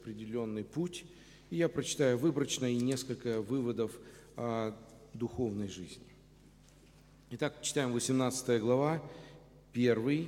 определенный путь, и я прочитаю выборочно и несколько выводов о духовной жизни. Итак, читаем 18 глава, 1,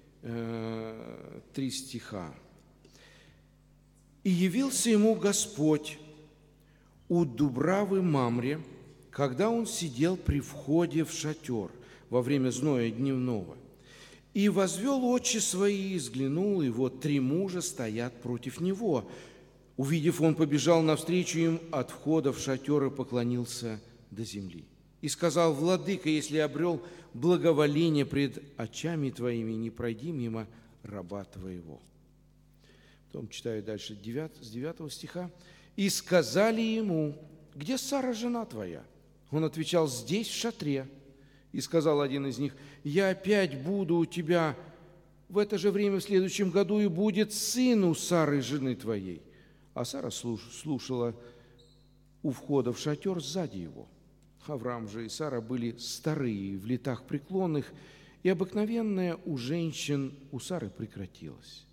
3 стиха. «И явился ему Господь у Дубравы Мамре, когда он сидел при входе в шатер во время зноя дневного. И возвел очи свои, и взглянул, и вот 3 мужа стоят против него. Увидев, он побежал навстречу им от входа в шатер и поклонился до земли. И сказал: Владыка, если обрел благоволение пред очами твоими, не пройди мимо раба твоего». Потом читаю дальше с 9 стиха. «И сказали ему: где Сара, жена твоя? Он отвечал: здесь, в шатре. И сказал один из них: я опять буду у тебя в это же время в следующем году, и будет сын у Сары, жены твоей. А Сара слушала у входа в шатер сзади его. Авраам же и Сара были старые, в летах преклонных, и обыкновенное у женщин у Сары прекратилось».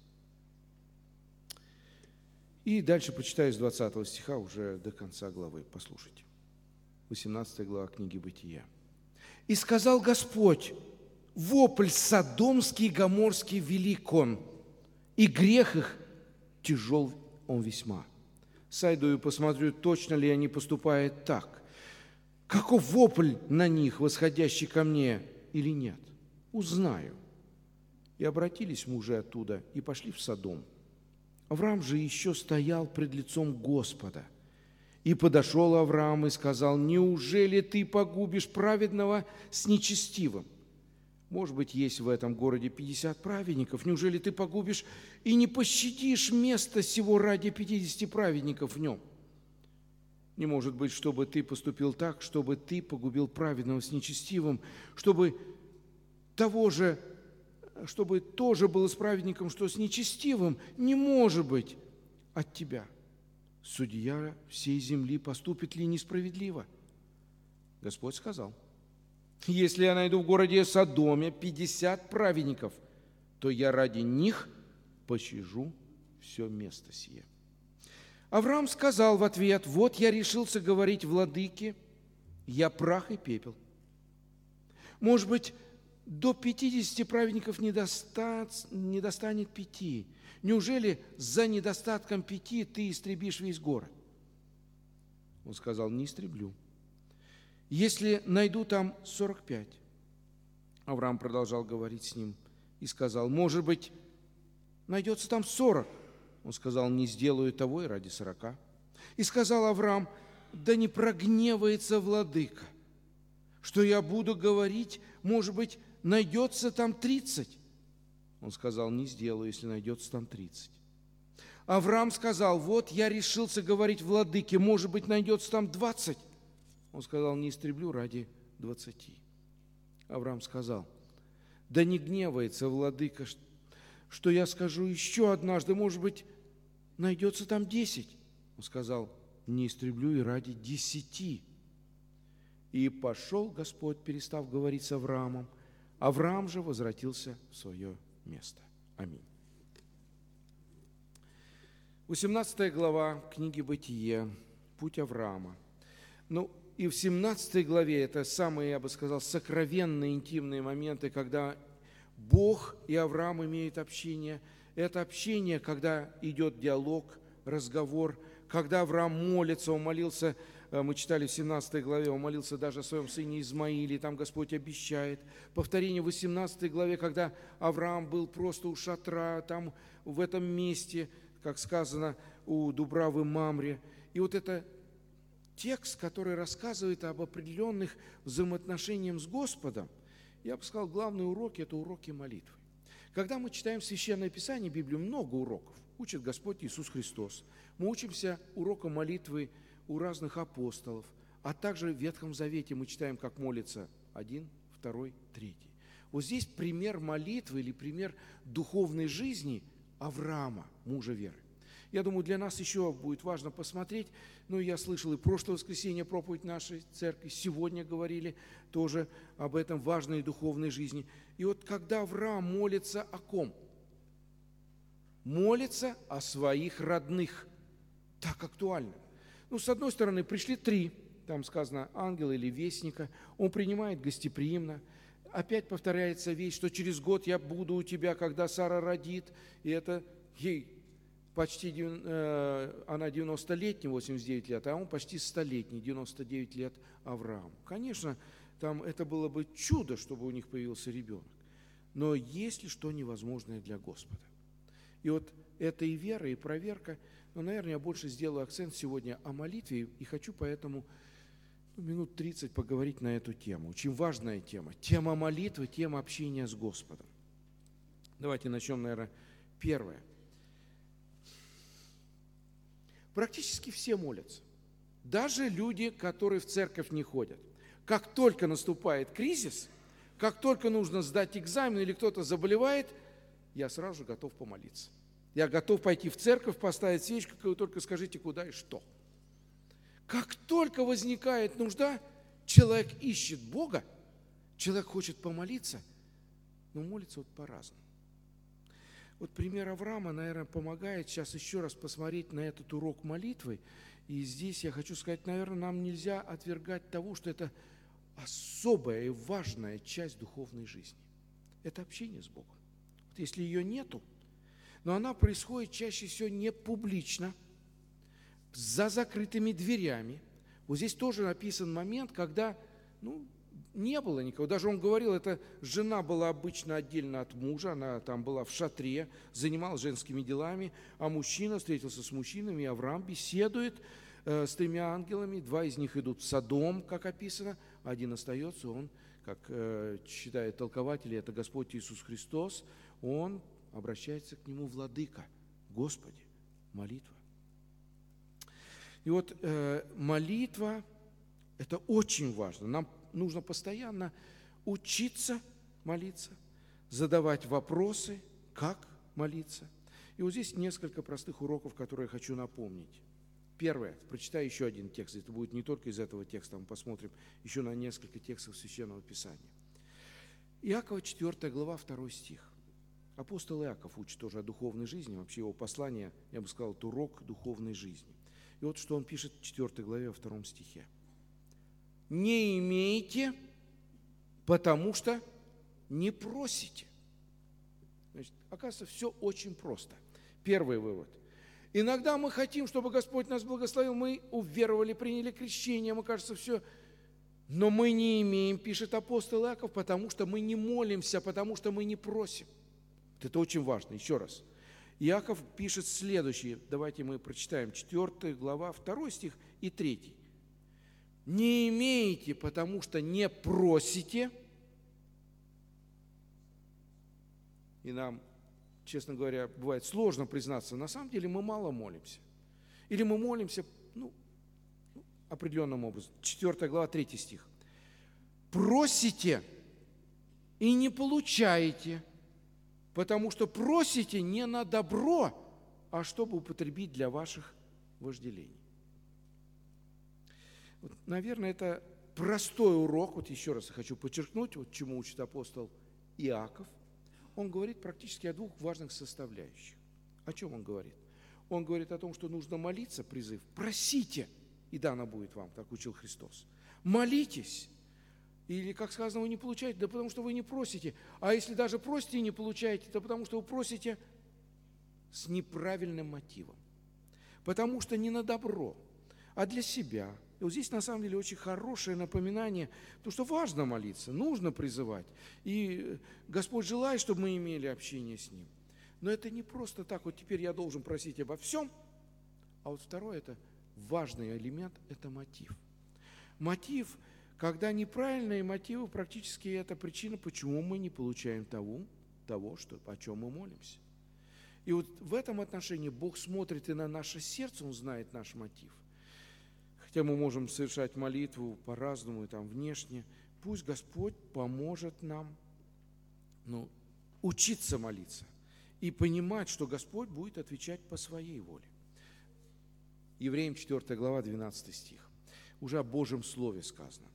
И дальше почитаю с 20 стиха уже до конца главы. Послушайте. 18 глава книги Бытия. «И сказал Господь: вопль содомский и гоморский велик он, и грех их тяжел он весьма. Сойду и посмотрю, точно ли они поступают так. Каков вопль на них, восходящий ко мне, или нет? Узнаю». И обратились мужи оттуда и пошли в Содом. Авраам же еще стоял пред лицом Господа. И подошел Авраам и сказал: неужели ты погубишь праведного с нечестивым? Может быть, есть в этом городе 50 праведников. Неужели ты погубишь и не пощадишь место сего ради 50 праведников в нем? Не может быть, чтобы ты поступил так, чтобы ты погубил праведного с нечестивым, чтобы тоже было с праведником, что с нечестивым. Не может быть от тебя. Судья всей земли поступит ли несправедливо? Господь сказал: если я найду в городе Содоме 50 праведников, то я ради них пощажу все место сие. Авраам сказал в ответ: вот я решился говорить владыке, я прах и пепел. Может быть, до 50 праведников не достанет 5. Неужели за недостатком 5 ты истребишь весь город? Он сказал: не истреблю. Если найду там 45. Авраам продолжал говорить с ним и сказал: может быть, найдется там 40. Он сказал: не сделаю того и ради 40. И сказал Авраам: да не прогневается владыка, что я буду говорить, может быть, найдется там 30. Он сказал: не сделаю, если найдется там 30. Авраам сказал: вот я решился говорить владыке, может быть, найдется там 20. Он сказал: не истреблю ради 20. Авраам сказал: да не гневается владыка, что я скажу еще однажды, может быть, найдется там 10. Он сказал: не истреблю и ради 10. И пошел Господь, перестав говорить с Авраамом. Авраам же возвратился в свое место. Аминь. 18 глава книги Бытие. Путь Авраама. И в 17 главе это самые, я бы сказал, сокровенные, интимные моменты, когда Бог и Авраам имеют общение. Это общение, когда идет диалог, разговор, когда Авраам молится, он молился, мы читали в 17 главе, он молился даже о своем сыне Измаиле, там Господь обещает. Повторение в 18 главе, когда Авраам был просто у шатра, там в этом месте, как сказано, у Дубравы Мамре. И вот это текст, который рассказывает об определенных взаимоотношениях с Господом. Я бы сказал, главные уроки – это уроки молитвы. Когда мы читаем Священное Писание, Библию, много уроков. Учит Господь Иисус Христос. Мы учимся урокам молитвы у разных апостолов, а также в Ветхом Завете мы читаем, как молится 1, 2, 3. Вот здесь пример молитвы или пример духовной жизни Авраама, мужа веры. Я думаю, для нас еще будет важно посмотреть, я слышал и прошлое воскресенье проповедь нашей церкви, сегодня говорили тоже об этом важной духовной жизни. И вот когда Авраам молится о ком? Молится о своих родных. так актуальным. С одной стороны, пришли 3, там сказано, ангела или вестника, он принимает гостеприимно. Опять повторяется вещь, что через год я буду у тебя, когда Сара родит, и это ей почти, она 90-летняя, 89 лет, а он почти 100-летний, 99 лет Авраам. Конечно, там это было бы чудо, чтобы у них появился ребенок. Но есть ли что невозможное для Господа? И вот это и вера, и проверка. Но, наверное, я больше сделаю акцент сегодня о молитве, и хочу поэтому минут 30 поговорить на эту тему. Очень важная тема. Тема молитвы, тема общения с Господом. Давайте начнем, наверное, первое. Практически все молятся. Даже люди, которые в церковь не ходят. Как только наступает кризис, как только нужно сдать экзамен или кто-то заболевает, я сразу же готов помолиться. Я готов пойти в церковь, поставить свечку, вы только скажите, куда и что. Как только возникает нужда, человек ищет Бога, человек хочет помолиться, но молится по-разному. Вот пример Авраама, наверное, помогает сейчас еще раз посмотреть на этот урок молитвы. И здесь я хочу сказать, наверное, нам нельзя отвергать того, что это особая и важная часть духовной жизни. Это общение с Богом. Вот если ее нету, но она происходит чаще всего не публично, за закрытыми дверями. Вот здесь тоже написан момент, когда не было никого. Даже он говорил, эта жена была обычно отдельно от мужа, она там была в шатре, занималась женскими делами, а мужчина встретился с мужчинами, и Авраам беседует с 3 ангелами, 2 из них идут в Содом, как описано, один остается, он, как считают толкователи, это Господь Иисус Христос, он обращается к нему: Владыка, Господи, молитва. И вот молитва – это очень важно. Нам нужно постоянно учиться молиться, задавать вопросы, как молиться. И вот здесь несколько простых уроков, которые я хочу напомнить. Первое. Прочитаю еще один текст. Это будет не только из этого текста, мы посмотрим еще на несколько текстов Священного Писания. Иакова, 4 глава, 2 стих. Апостол Иаков учит тоже о духовной жизни. Вообще его послание, я бы сказал, это урок духовной жизни. И вот что он пишет в 4 главе, 2 стихе. «Не имеете, потому что не просите». Значит, оказывается, все очень просто. Первый вывод. Иногда мы хотим, чтобы Господь нас благословил, мы уверовали, приняли крещение, мы, кажется, все. Но мы не имеем, пишет апостол Иаков, потому что мы не молимся, потому что мы не просим. Вот это очень важно. Еще раз. Иаков пишет следующее. Давайте мы прочитаем 4 глава, 2 стих и 3. «Не имеете, потому что не просите». И нам, честно говоря, бывает сложно признаться, на самом деле мы мало молимся. Или мы молимся, определенным образом. 4 глава, 3 стих. «Просите и не получаете, потому что просите не на добро, а чтобы употребить для ваших вожделений». Вот, наверное, это простой урок. Вот еще раз я хочу подчеркнуть, вот чему учит апостол Иаков. Он говорит практически о 2 важных составляющих. О чем он говорит? Он говорит о том, что нужно молиться, призыв. Просите, и дано будет вам, так учил Христос. Молитесь. Или, как сказано, вы не получаете, да потому что вы не просите. А если даже просите и не получаете, то потому что вы просите с неправильным мотивом. Потому что не на добро, а для себя. И вот здесь, на самом деле, очень хорошее напоминание, потому что важно молиться, нужно призывать. И Господь желает, чтобы мы имели общение с Ним. Но это не просто так, вот теперь я должен просить обо всем. А вот второе, это важный элемент, это мотив. Мотив, когда неправильные мотивы, практически это причина, почему мы не получаем того, о чем мы молимся. И вот в этом отношении Бог смотрит и на наше сердце, Он знает наш мотив. Хотя мы можем совершать молитву по-разному, и там внешне. Пусть Господь поможет нам учиться молиться и понимать, что Господь будет отвечать по своей воле. Евреям 4 глава, 12 стих. Уже о Божьем Слове сказано.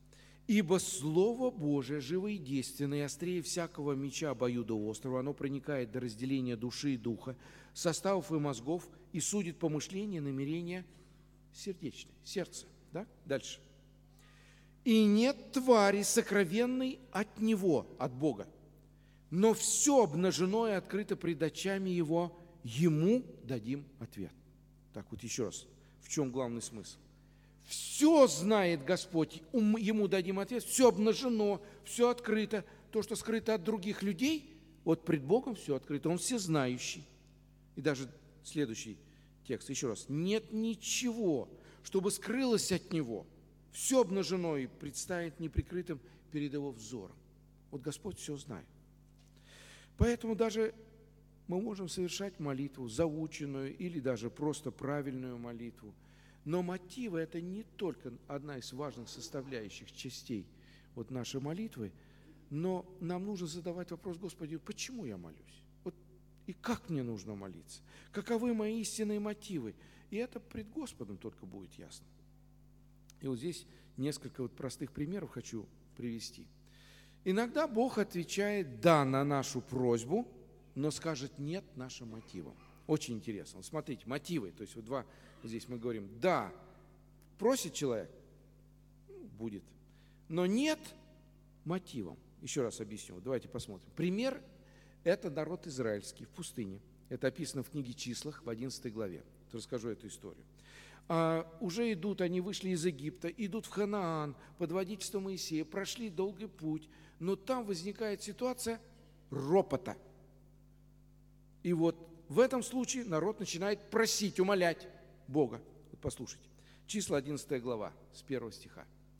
Ибо Слово Божие живо и действенное, и острее всякого меча обоюдоострого, оно проникает до разделения души и духа, составов и мозгов, и судит помышления, намерения сердечные, сердце. Да? Дальше. И нет твари сокровенной от Него, от Бога, но все обнажено и открыто пред очами Его, Ему дадим ответ. Так вот еще раз, в чем главный смысл? Все знает Господь, Ему дадим ответ, все обнажено, все открыто. То, что скрыто от других людей, вот пред Богом все открыто, Он всезнающий. И даже следующий текст, еще раз. Нет ничего, чтобы скрылось от Него. Все обнажено и предстанет неприкрытым перед Его взором. Вот Господь все знает. Поэтому даже мы можем совершать молитву, заученную или даже просто правильную молитву. Но мотивы – это не только одна из важных составляющих частей вот нашей молитвы, но нам нужно задавать вопрос: Господи, почему я молюсь? Вот, и как мне нужно молиться? Каковы мои истинные мотивы? И это пред Господом только будет ясно. И вот здесь несколько вот простых примеров хочу привести. Иногда Бог отвечает «да» на нашу просьбу, но скажет «нет» нашим мотивам. Очень интересно. Смотрите, мотивы. То есть вот два, здесь мы говорим «да», просит человек, будет, но «нет» мотивом. Еще раз объясню. Давайте посмотрим. Пример – это народ израильский в пустыне. Это описано в книге «Числах» в 11 главе. Расскажу эту историю. Уже идут, они вышли из Египта, идут в Ханаан под водительством Моисея, прошли долгий путь, но там возникает ситуация ропота. И вот в этом случае народ начинает просить, умолять Бога. Вот послушайте. Числа 11 глава, с 1 стиха.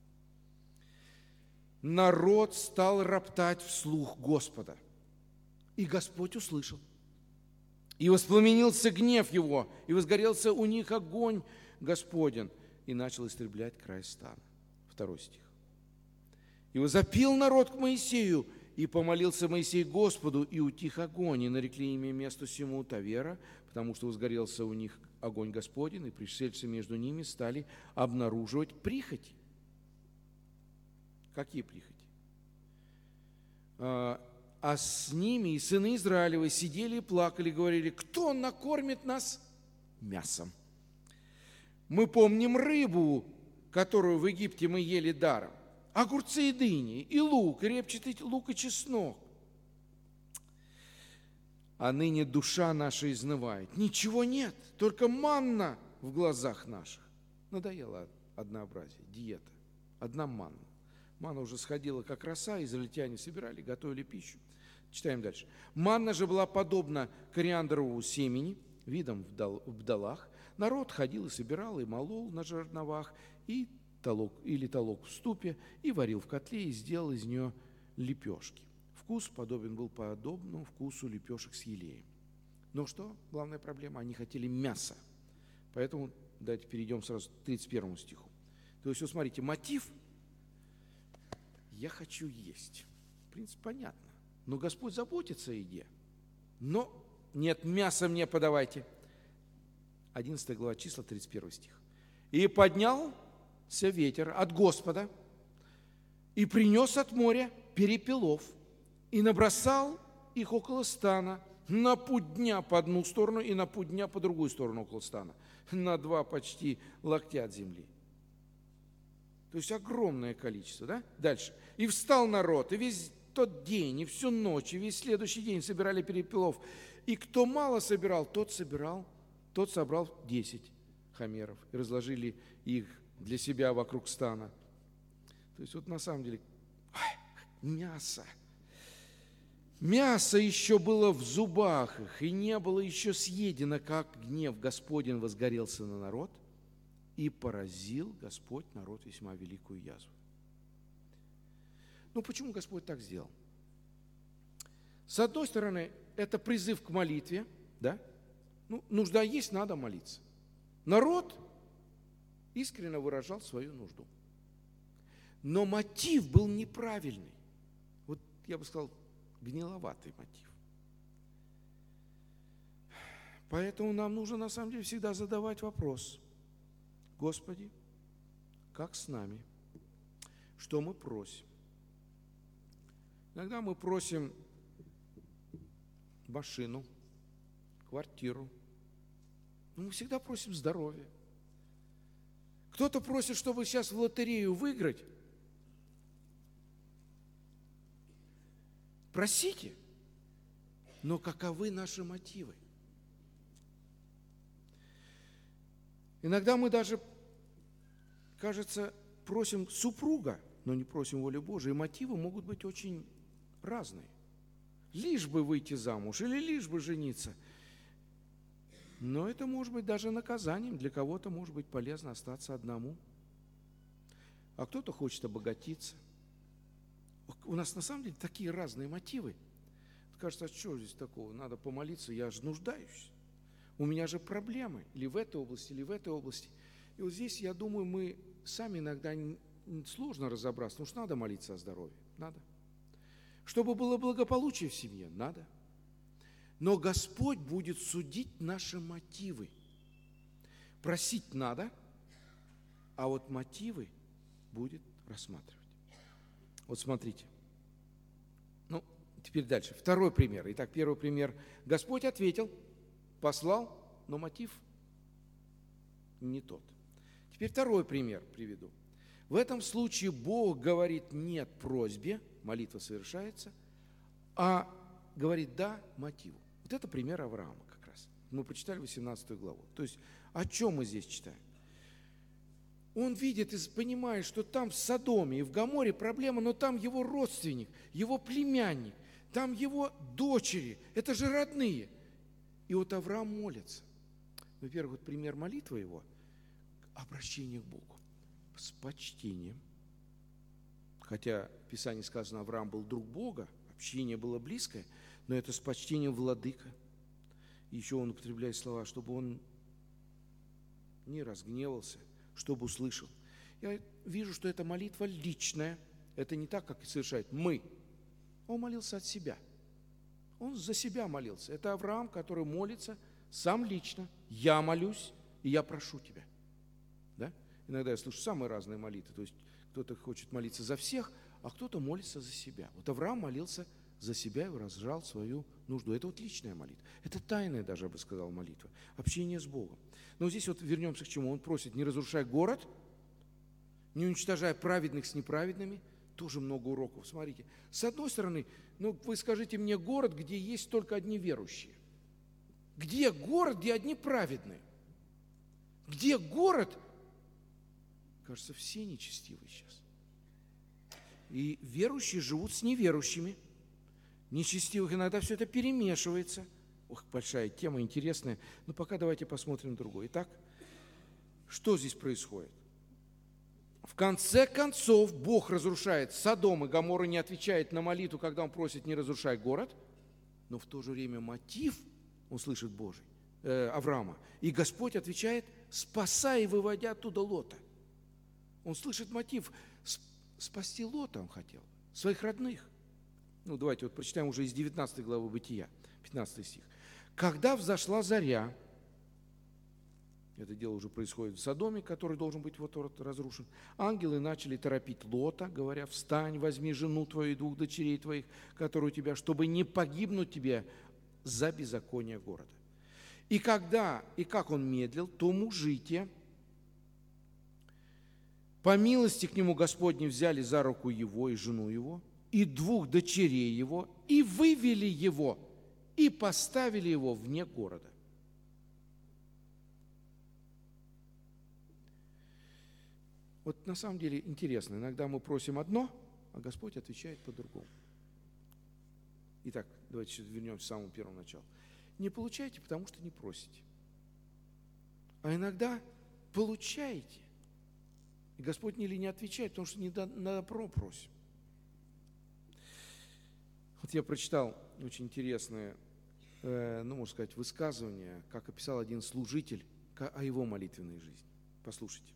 «Народ стал роптать вслух Господа, и Господь услышал. И воспламенился гнев его, и возгорелся у них огонь Господен, и начал истреблять край стана». 2 стих. «И возопил народ к Моисею, и помолился Моисей Господу, и утих огонь, и нарекли имя месту сему Тавера, потому что возгорелся у них огонь Господень, и пришельцы между ними стали обнаруживать прихоти». Какие прихоти? А с ними и сыны Израилевы сидели и плакали, говорили: кто накормит нас мясом? Мы помним рыбу, которую в Египте мы ели даром, огурцы и дыни, и лук, и репчатый лук и чеснок. А ныне душа наша изнывает. Ничего нет, только манна в глазах наших. Надоело однообразие, диета. Одна манна. Манна уже сходила, как роса, израильтяне собирали, готовили пищу. Читаем дальше. «Манна же была подобна кориандровому семени, видом в бдалах. Народ ходил и собирал, и молол на жерновах, и толок в ступе, и варил в котле, и сделал из нее лепешки. Вкус подобен был подобному вкусу лепешек с елеем». Но что главная проблема? Они хотели мяса. Поэтому давайте перейдем сразу к 31 стиху. То есть, вот смотрите, мотив – я хочу есть. В принципе, понятно. Но Господь заботится о еде. Но нет, мяса мне подавайте. 11 глава числа, 31 стих. «И поднялся ветер от Господа, и принес от моря перепелов, и набросал их около стана, на путь дня по одну сторону и на путь дня по другую сторону около стана, на 2 почти локтя от земли». То есть огромное количество, да? Дальше. «И встал народ, и весь тот день, и всю ночь, и весь следующий день собирали перепелов. И кто мало собирал, тот собрал 10 хомеров, и разложили их для себя вокруг стана». То есть вот на самом деле мясо. Мясо еще было в зубах их, и не было еще съедено, как гнев Господень возгорелся на народ, и поразил Господь народ весьма великую язву. Ну, почему Господь так сделал? С одной стороны, это призыв к молитве, да? Ну, нужда есть, надо молиться. Народ искренне выражал свою нужду. Но мотив был неправильный. Вот я бы сказал, гниловатый мотив. Поэтому нам нужно на самом деле всегда задавать вопрос: Господи, как с нами? что мы просим. Иногда мы просим машину, квартиру. Но мы всегда просим здоровья. Кто-то просит, чтобы сейчас в лотерею выиграть. Просите, но каковы наши мотивы? Иногда мы даже, кажется, просим супруга, но не просим воли Божией. И мотивы могут быть очень разные. Лишь бы выйти замуж или лишь бы жениться. Но это может быть даже наказанием. Для кого-то может быть полезно остаться одному. А кто-то хочет обогатиться. У нас на самом деле такие разные мотивы. Кажется, а что здесь такого? Надо помолиться, я же нуждаюсь. У меня же проблемы или в этой области, или в этой области. И вот здесь, я думаю, мы сами иногда сложно разобраться, потому что надо молиться о здоровье. Надо. Чтобы было благополучие в семье, надо. Но Господь будет судить наши мотивы. Просить надо, а вот мотивы будет рассматривать. Вот смотрите. Ну, теперь дальше. Второй пример. Итак, первый пример. Господь ответил, послал, но мотив не тот. Теперь второй пример приведу. В этом случае Бог говорит нет просьбе, молитва совершается, а говорит да мотиву. Вот это пример Авраама как раз. Мы прочитали 18 главу. То есть о чем мы здесь читаем? Он видит и понимает, что там в Содоме и в Гоморе проблема, но там его родственник, его племянник, там его дочери, это же родные. И вот Авраам молится. Во-первых, вот пример молитвы его – обращение к Богу с почтением. Хотя в Писании сказано, Авраам был друг Бога, общение было близкое, но это с почтением владыка. И еще он употребляет слова, чтобы он не разгневался, чтобы услышал. Я вижу, что эта молитва личная. Это не так, как совершает мы. Он молился от себя. Он за себя молился. Это Авраам, который молится сам лично. Я молюсь, и я прошу тебя. Да? Иногда я слышу самые разные молитвы. То есть кто-то хочет молиться за всех, а кто-то молится за себя. Вот Авраам молился за себя и выражал свою нужду. Это вот личная молитва. Это тайная даже, я бы сказал, молитва. Общение с Богом. Но здесь вот вернемся к чему. Он просит, не разрушай город, не уничтожай праведных с неправедными. Тоже много уроков. Смотрите. С одной стороны, вы скажите мне город, где есть только одни верующие. Где город, где одни праведные? Где город? Кажется, все нечестивые сейчас. И верующие живут с неверующими. Нечестивых иногда все это перемешивается. Ох, большая тема, интересная. Но пока давайте посмотрим другое. Итак, что здесь происходит? В конце концов, Бог разрушает Содом и Гоморру, не отвечает на молитву, когда он просит не разрушай город, но в то же время мотив, он слышит Божий, Авраама, и Господь отвечает, спасай и выводя оттуда Лота. Он слышит мотив, спасти Лота он хотел, своих родных. Давайте вот прочитаем уже из 19 главы Бытия, 15 стих. Когда взошла заря, это дело уже происходит в Содоме, который должен быть вот разрушен. Ангелы начали торопить Лота, говоря, встань, возьми жену твою и 2 дочерей твоих, которые у тебя, чтобы не погибнуть тебе за беззаконие города. И как он медлил, то мужи те, по милости к нему Господней, взяли за руку его и жену его, и 2 дочерей его, и вывели его, и поставили его вне города. Вот на самом деле интересно, иногда мы просим одно, а Господь отвечает по-другому. Итак, давайте вернемся к самому первому началу. Не получаете, потому что не просите. А иногда получаете, и Господь или не отвечает, потому что не на добро просим. Вот я прочитал очень интересное, можно сказать, высказывание, как описал один служитель о его молитвенной жизни. Послушайте.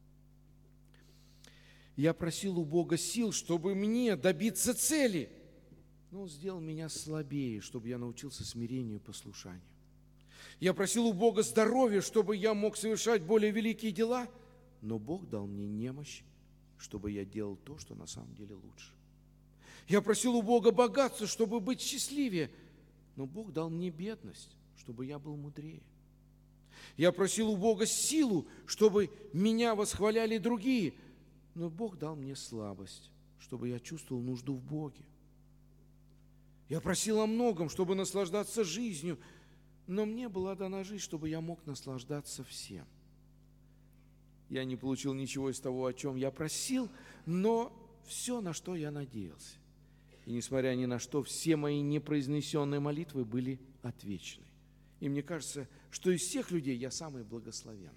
Я просил у Бога сил, чтобы мне добиться цели, но Он сделал меня слабее, чтобы я научился смирению и послушанию. Я просил у Бога здоровья, чтобы я мог совершать более великие дела, но Бог дал мне немощь чтобы я делал то, что на самом деле лучше. Я просил у Бога богатства, чтобы быть счастливее, но Бог дал мне бедность, чтобы я был мудрее. Я просил у Бога силу, чтобы меня восхваляли другие, но Бог дал мне слабость, чтобы я чувствовал нужду в Боге. Я просил о многом, чтобы наслаждаться жизнью, но мне была дана жизнь, чтобы я мог наслаждаться всем. Я не получил ничего из того, о чем я просил, но все, на что я надеялся. И несмотря ни на что, все мои непроизнесенные молитвы были отвечены. И мне кажется, что из всех людей я самый благословенный.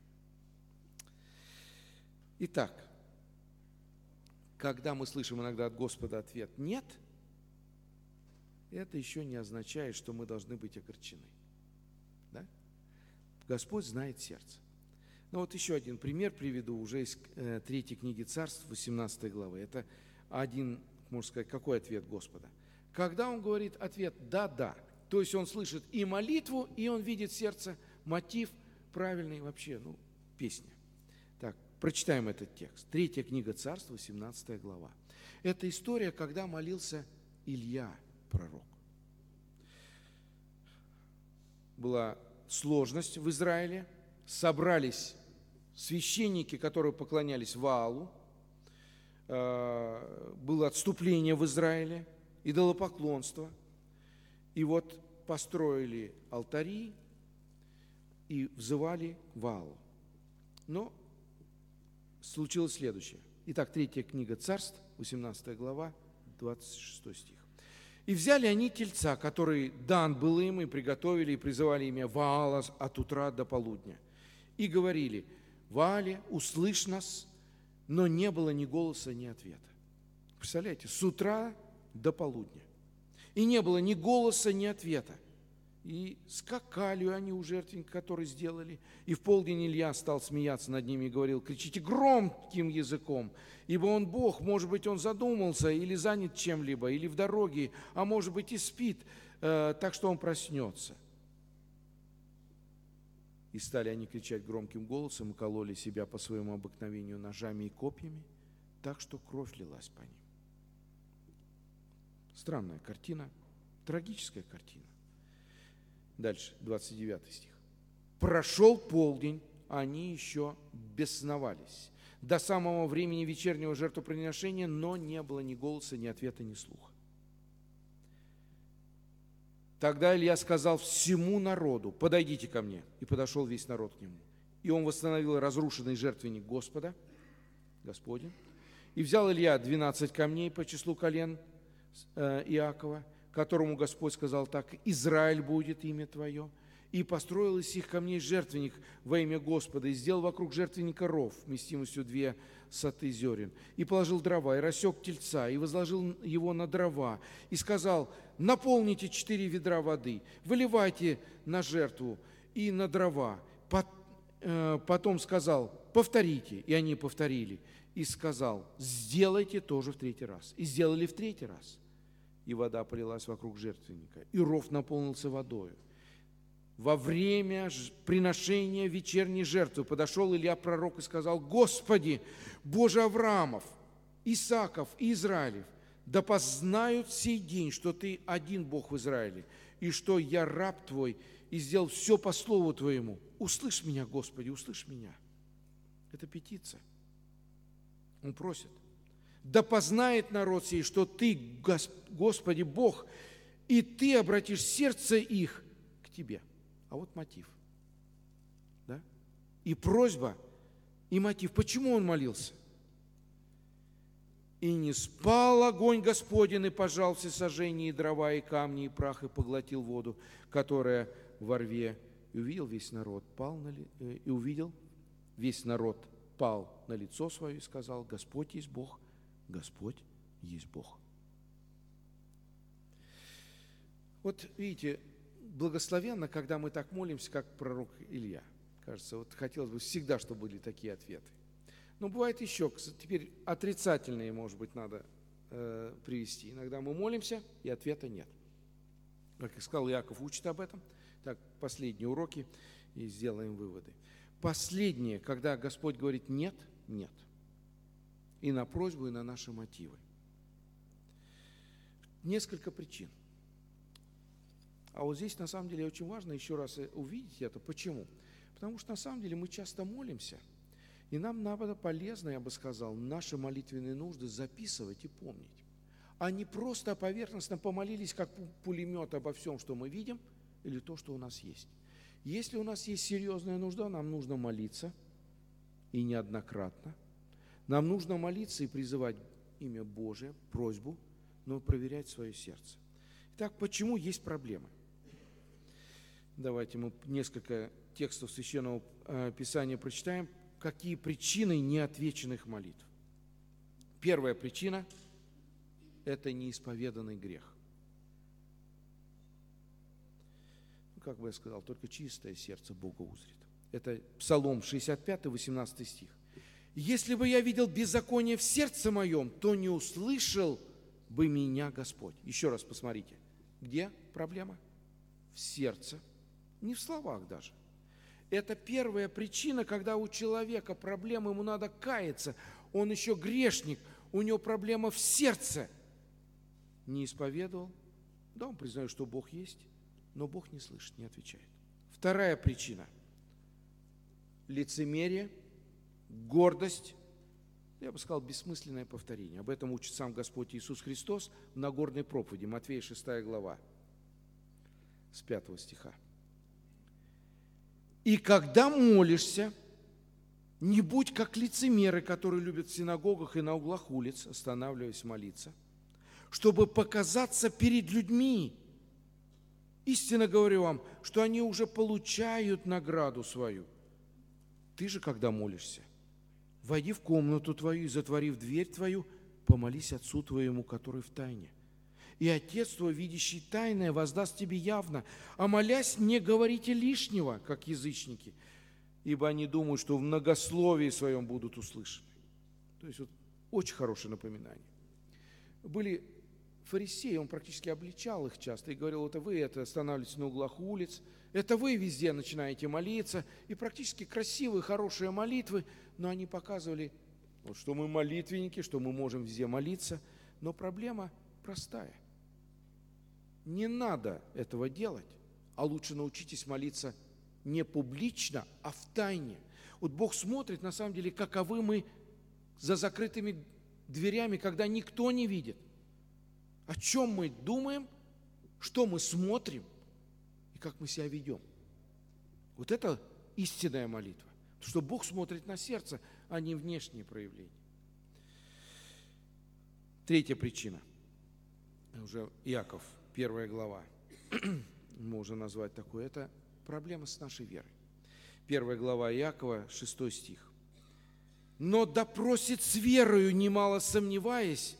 Итак, когда мы слышим иногда от Господа ответ «нет», это еще не означает, что мы должны быть огорчены. Да? Господь знает сердце. Ну вот еще один пример приведу уже из 3 книги Царств, 18 главы. Это один, можно сказать, какой ответ Господа? Когда Он говорит ответ «да-да», то есть Он слышит и молитву, и Он видит сердце, мотив правильный вообще, песня. Так, прочитаем этот текст. 3 книга Царств, 18 глава. Это история, когда молился Илья, пророк. Была сложность в Израиле, собрались священники, которые поклонялись Ваалу, было отступление в Израиле, идолопоклонство, и вот построили алтари и взывали к Ваалу. Но случилось следующее. Итак, 3 книга Царств, 18 глава, 26 стих. «И взяли они тельца, который дан был им, и приготовили, и призывали имя Ваала от утра до полудня. И говорили: Ваале, услышь нас, но не было ни голоса, ни ответа». Представляете, с утра до полудня. И не было ни голоса, ни ответа. И скакали они у жертвенника, который сделали. И в полдень Илья стал смеяться над ними и говорил: кричите громким языком, ибо он Бог, может быть, он задумался или занят чем-либо, или в дороге, а может быть и спит, так что он проснется. И стали они кричать громким голосом и кололи себя по своему обыкновению ножами и копьями, так что кровь лилась по ним. Странная картина, трагическая картина. Дальше, 29 стих. «Прошел полдень, они еще бесновались до самого времени вечернего жертвоприношения, но не было ни голоса, ни ответа, ни слуха. Тогда Илья сказал всему народу: подойдите ко мне. И подошел весь народ к нему. И он восстановил разрушенный жертвенник Господа, Господень. И взял Илья 12 камней по числу колен Иакова, которому Господь сказал так: Израиль будет имя твое. И построил из сих камней жертвенник во имя Господа, и сделал вокруг жертвенника ров вместимостью 2 соты зерен, и положил дрова, и рассек тельца, и возложил его на дрова, и сказал: наполните 4 ведра воды, выливайте на жертву и на дрова. Потом сказал: повторите, и они повторили, и сказал: сделайте тоже в 3-й раз. И сделали в 3-й раз. И вода полилась вокруг жертвенника, и ров наполнился водою. Во время приношения вечерней жертвы подошел Илья пророк и сказал: Господи, Боже Авраамов, Исааков и Израилев, да познают сей день, что Ты один Бог в Израиле, и что я раб Твой, и сделал все по слову Твоему. Услышь меня, Господи, услышь меня. Это петиция. Он просит: да познает народ сей, что Ты, Господи, Бог, и Ты обратишь сердце их к Тебе. А вот мотив. Да? И просьба, и мотив. Почему он молился? «И не спал огонь Господень, и пожал все сожжения, и дрова, и камни, и прах, и поглотил воду, которая во рве. И увидел весь народ пал на лицо свое, и сказал: Господь есть Бог, Господь есть Бог». Вот видите, благословенно, когда мы так молимся, как пророк Илья. Кажется, вот хотелось бы всегда, чтобы были такие ответы. Но бывает еще, теперь отрицательные, может быть, надо привести. Иногда мы молимся, и ответа нет. Как я сказал, Иаков учит об этом. Так, последние уроки, и сделаем выводы. Последнее, когда Господь говорит «нет», нет. и на просьбу, и на наши мотивы. Несколько причин. А вот здесь, на самом деле, очень важно еще раз увидеть это. Почему? Потому что, на самом деле, мы часто молимся, и нам надо полезно, я бы сказал, наши молитвенные нужды записывать и помнить. А не просто поверхностно помолились, как пулемет, обо всем, что мы видим, или то, что у нас есть. Если у нас есть серьезная нужда, нам нужно молиться, и неоднократно. Нам нужно молиться и призывать имя Божие, просьбу, но проверять свое сердце. Итак, почему есть проблемы? Давайте мы несколько текстов Священного Писания прочитаем. Какие причины неотвеченных молитв? Первая причина – это неисповеданный грех. Как бы я сказал, только чистое сердце Бога узрит. Это Псалом 65, 18 стих. «Если бы я видел беззаконие в сердце моем, то не услышал бы меня Господь». Еще раз посмотрите. Где проблема? В сердце. Не в словах даже. Это первая причина, когда у человека проблема, ему надо каяться. Он еще грешник, у него проблема в сердце. Не исповедовал. Да, он признает, что Бог есть, но Бог не слышит, не отвечает. Вторая причина – лицемерие, гордость, я бы сказал, бессмысленное повторение. Об этом учит сам Господь Иисус Христос в Нагорной проповеди, Матфея 6 глава, с 5 стиха. «И когда молишься, не будь как лицемеры, которые любят в синагогах и на углах улиц, останавливаясь молиться, чтобы показаться перед людьми. Истинно говорю вам, что они уже получают награду свою. Ты же, когда молишься, войди в комнату твою и, затворив дверь твою, помолись Отцу твоему, который в тайне. И Отец твой, видящий тайное, воздаст тебе явно. А молясь, не говорите лишнего, как язычники, ибо они думают, что в многословии своем будут услышаны». То есть вот очень хорошее напоминание. Были фарисеи, он практически обличал их часто и говорил: это вы останавливаетесь на углах улиц, это вы везде начинаете молиться, и практически красивые, хорошие молитвы, но они показывали, что мы молитвенники, что мы можем везде молиться, но проблема простая. Не надо этого делать, а лучше научитесь молиться не публично, а в тайне. Вот Бог смотрит, на самом деле, каковы мы за закрытыми дверями, когда никто не видит. О чем мы думаем, что мы смотрим и как мы себя ведем. Вот это истинная молитва. Потому что Бог смотрит на сердце, а не внешние проявления. Третья причина. Уже Иаков, 1 глава. Можно назвать такое. Это проблема с нашей верой. 1 глава Иакова, 6 стих. «Но допросит с верою, немало сомневаясь»,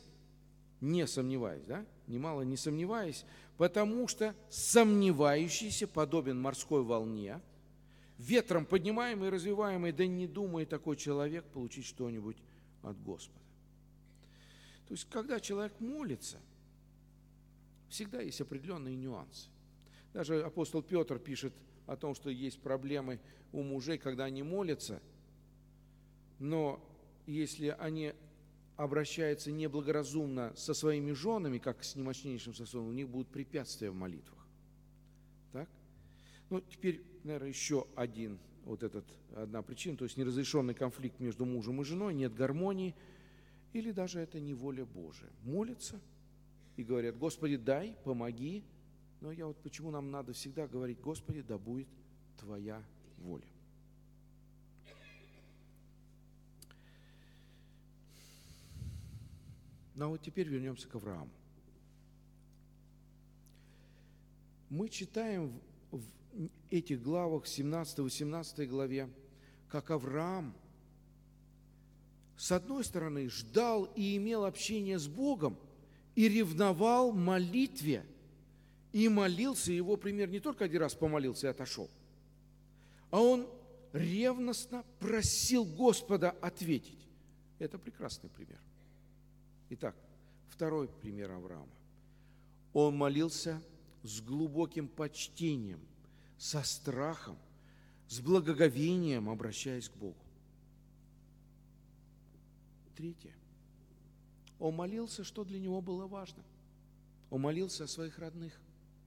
немало не сомневаясь, потому что сомневающийся подобен морской волне, ветром поднимаемый и развиваемый, да не думает такой человек получить что-нибудь от Господа. То есть, когда человек молится, всегда есть определенные нюансы. Даже апостол Петр пишет о том, что есть проблемы у мужей, когда они молятся, но если они обращаются неблагоразумно со своими женами, как с немощнейшим сосудом, у них будут препятствия в молитвах. Так? Ну, теперь, наверное, еще одна причина, то есть неразрешенный конфликт между мужем и женой, нет гармонии, или даже это не воля Божия. Молятся и говорят: Господи, дай, помоги. Но почему нам надо всегда говорить: Господи, да будет Твоя воля. Ну вот теперь вернемся к Аврааму. Мы читаем в этих главах, 17-18 главе, как Авраам, с одной стороны, ждал и имел общение с Богом, и ревновал молитве, и молился. Его пример не только один раз помолился и отошел, а он ревностно просил Господа ответить. Это прекрасный пример. Итак, второй пример Авраама. Он молился с глубоким почтением, со страхом, с благоговением, обращаясь к Богу. Третье. Он молился, что для него было важно. Он молился о своих родных.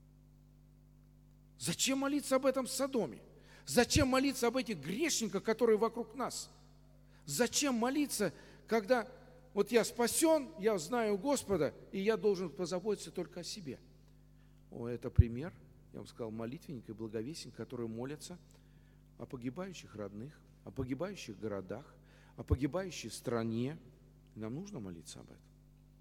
Зачем молиться об этом в Содоме? Зачем молиться об этих грешниках, которые вокруг нас? Зачем молиться, когда вот я спасен, я знаю Господа, и я должен позаботиться только о себе? Это пример, я вам сказал, молитвенник и благовестник, которые молятся о погибающих родных, о погибающих городах, о погибающей стране. Нам нужно молиться об этом.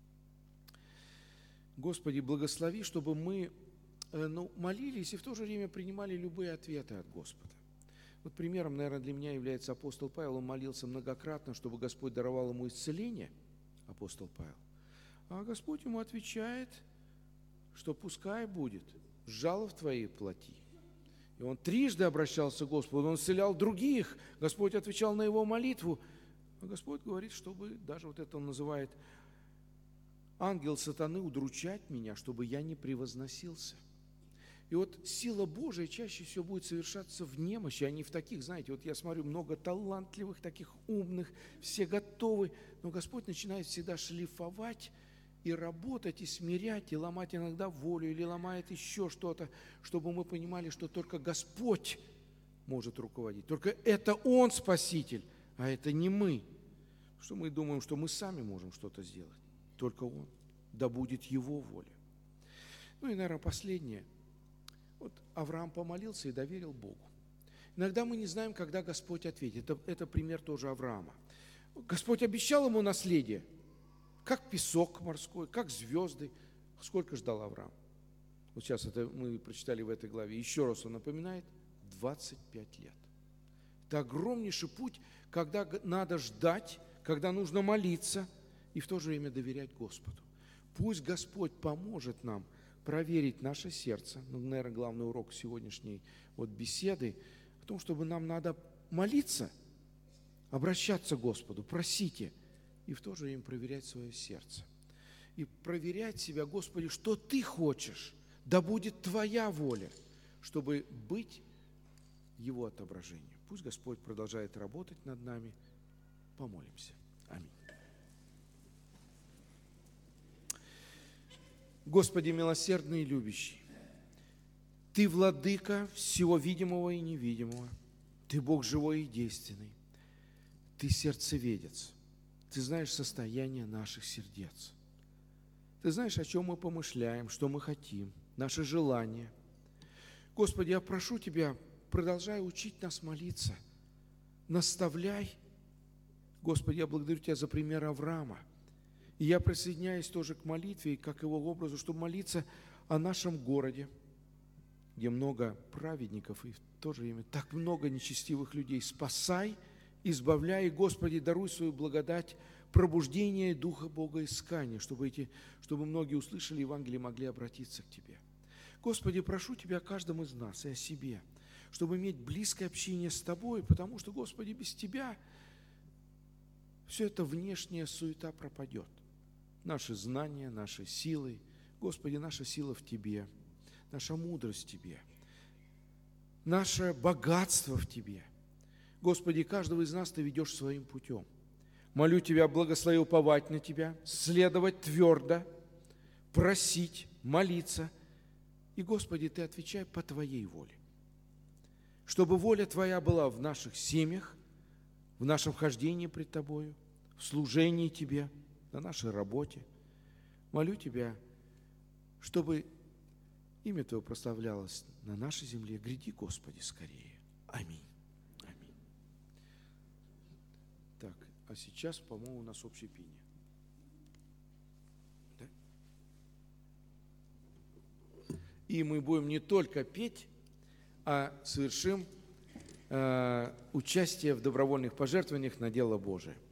Господи, благослови, чтобы мы молились и в то же время принимали любые ответы от Господа. Вот примером, наверное, для меня является апостол Павел. Он молился многократно, чтобы Господь даровал ему исцеление, апостол Павел. А Господь ему отвечает, что пускай будет, жалоб твоей плати. И он трижды обращался к Господу, он исцелял других. Господь отвечал на его молитву. А Господь говорит, чтобы, даже вот это он называет, ангел сатаны удручать меня, чтобы я не превозносился. И вот сила Божия чаще всего будет совершаться в немощи, а не в таких, знаете, вот я смотрю, много талантливых, таких умных, все готовы, но Господь начинает всегда шлифовать и работать, и смирять, и ломать иногда волю, или ломает еще что-то, чтобы мы понимали, что только Господь может руководить, только это Он Спаситель, а это не мы. Что мы думаем, что мы сами можем что-то сделать, только Он, да будет Его воля. И, наверное, последнее. Вот Авраам помолился и доверил Богу. Иногда мы не знаем, когда Господь ответит. Это пример тоже Авраама. Господь обещал ему наследие, как песок морской, как звезды. Сколько ждал Авраам? Вот сейчас это мы прочитали в этой главе. Еще раз он напоминает, 25 лет. Это огромнейший путь, когда надо ждать, когда нужно молиться и в то же время доверять Господу. Пусть Господь поможет нам проверить наше сердце. Наверное, главный урок сегодняшней беседы о том, чтобы нам надо молиться, обращаться к Господу, просите, и в то же время проверять свое сердце. И проверять себя, Господи, что Ты хочешь, да будет Твоя воля, чтобы быть Его отображением. Пусть Господь продолжает работать над нами. Помолимся. Аминь. Господи, милосердный и любящий, Ты владыка всего видимого и невидимого, Ты Бог живой и действенный, Ты сердцеведец, Ты знаешь состояние наших сердец, Ты знаешь, о чем мы помышляем, что мы хотим, наши желания. Господи, я прошу Тебя, продолжай учить нас молиться, наставляй. Господи, я благодарю Тебя за пример Авраама. И я присоединяюсь тоже к молитве, как его образу, чтобы молиться о нашем городе, где много праведников и в то же время так много нечестивых людей. Спасай, избавляй, и, Господи, даруй свою благодать, пробуждение Духа Бога искания, чтобы многие услышали Евангелие и могли обратиться к Тебе. Господи, прошу Тебя о каждом из нас и о себе, чтобы иметь близкое общение с Тобой, потому что, Господи, без Тебя все это внешняя суета пропадет. Наши знания, наши силы. Господи, наша сила в Тебе, наша мудрость в Тебе, наше богатство в Тебе. Господи, каждого из нас Ты ведешь своим путем. Молю Тебя, благослови уповать на Тебя, следовать твердо, просить, молиться. И, Господи, Ты отвечай по Твоей воле. Чтобы воля Твоя была в наших семьях, в нашем хождении пред Тобою, в служении Тебе, на нашей работе. Молю Тебя, чтобы имя Твое прославлялось на нашей земле. Гряди, Господи, скорее. Аминь. Аминь. Так, а сейчас, по-моему, у нас общее пение. Да? И мы будем не только петь, а совершим участие в добровольных пожертвованиях на дело Божие.